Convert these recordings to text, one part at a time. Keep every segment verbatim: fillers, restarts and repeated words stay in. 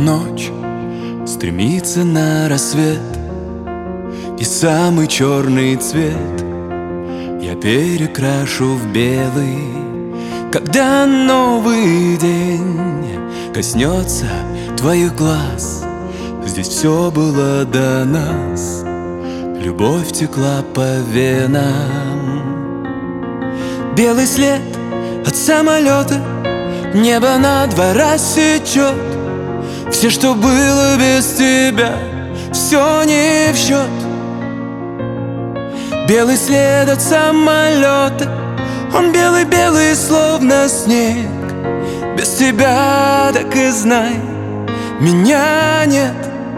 Ночь стремится на рассвет, и самый черный цвет я перекрашу в белый, когда новый день коснется твоих глаз. Здесь все было до нас, любовь текла по венам. Белый след от самолета, небо над два рассечет. Все, что было без тебя, все не в счет. Белый след от самолета, он белый-белый, словно снег. Без тебя, так и знай, меня нет.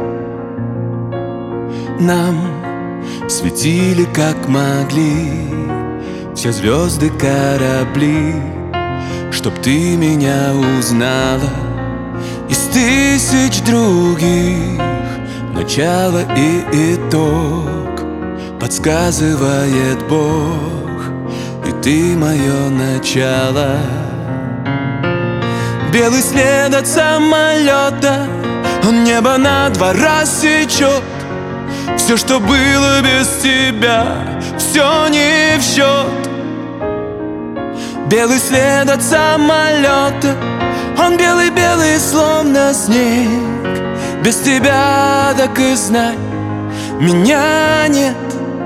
Нам светили как могли все звезды, корабли, чтоб ты меня узнала из тысяч других. Начало и итог подсказывает Бог, и ты мое начало. Белый след от самолета, он небо на два рассечет. Все, что было без тебя, все не в счет. Белый след от самолета, он белый-белый, словно снег. Без тебя, так и знай, меня нет.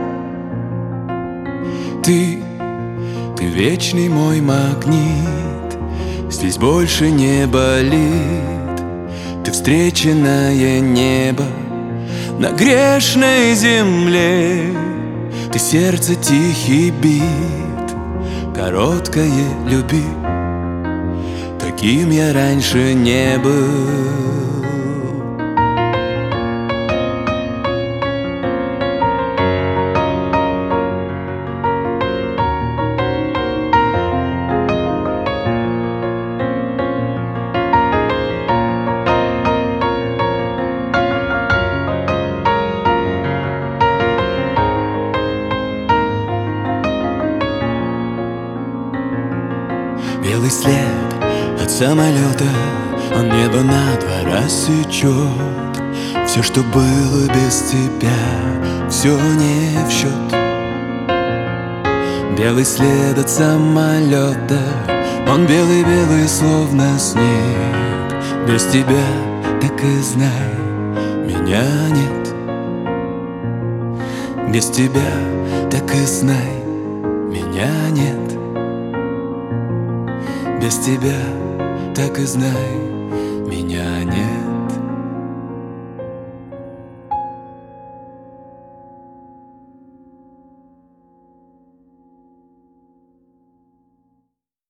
Ты, ты вечный мой магнит, здесь больше не болит. Ты встреченное небо на грешной земле. Ты сердце тихий бит, короткое люби. Таким я раньше не был. Белый след от самолета, он небо на два рассечет. Все, что было без тебя, все не в счет. Белый след от самолета, он белый-белый, словно снег. Без тебя, так и знай, меня нет. Без тебя, так и знай, меня нет. Без тебя, так и знай,